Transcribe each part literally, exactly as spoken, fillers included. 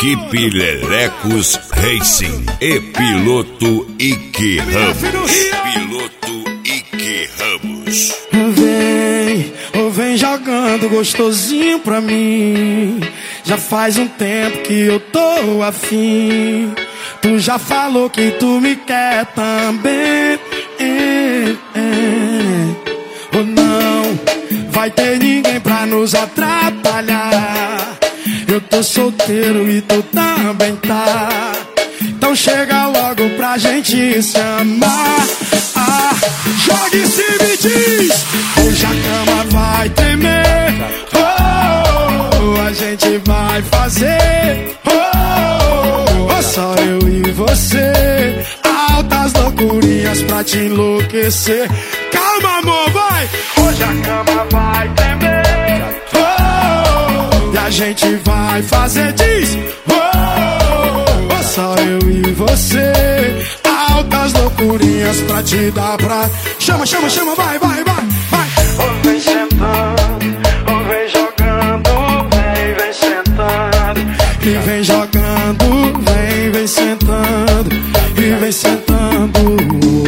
Equipe Lelecos Racing e piloto Ike Ramos. E piloto Ike Ramos. Vem, ou vem jogando gostosinho pra mim. Já faz um tempo que eu tô afim. Tu já falou que tu me quer também. É, é. Ou não vai ter ninguém pra nos atrapalhar. Eu tô solteiro e tu também tá. Então chega logo pra gente se amar. Ah, joga e se me diz. Hoje a cama vai tremer. Oh, a gente vai fazer. Oh, oh, só eu e você. Altas loucurinhas pra te enlouquecer. Calma, amor, vai. Hoje a cama vai tremer. Oh, e a gente vai fazer, diz. Oh, oh, só eu e você. Altas loucurinhas pra te dar pra... Chama, chama, chama, vai, vai, vai, vai. Oh, vem sentando, oh, vem jogando, vem, vem sentando. E vem jogando, vem, vem sentando. E vem sentando.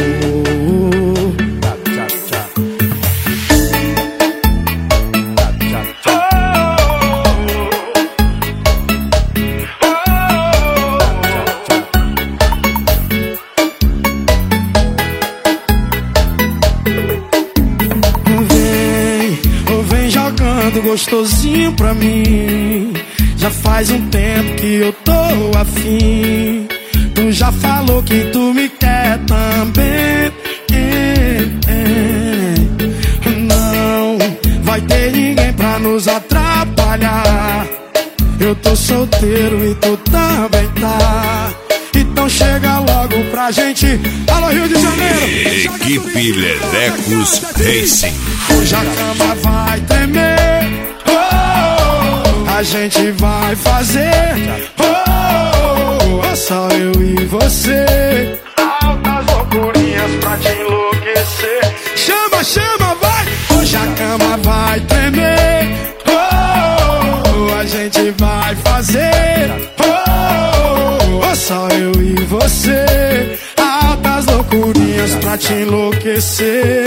Gostosinho pra mim. Já faz um tempo que eu tô afim. Tu já falou que tu me quer também. É, é. Não vai ter ninguém pra nos atrapalhar. Eu tô solteiro e tu também tá. Então chega logo pra gente. Alô, Rio de Janeiro. Equipe Lelecos Racing. Hoje a cama vai tremer. Oh, a gente vai fazer. Oh, oh, só eu e você. Altas loucurinhas pra te enlouquecer. Chama, chama, vai. Hoje a cama vai tremer. Oh, a gente vai fazer. Oh, oh, só eu e você. Altas loucurinhas pra te enlouquecer.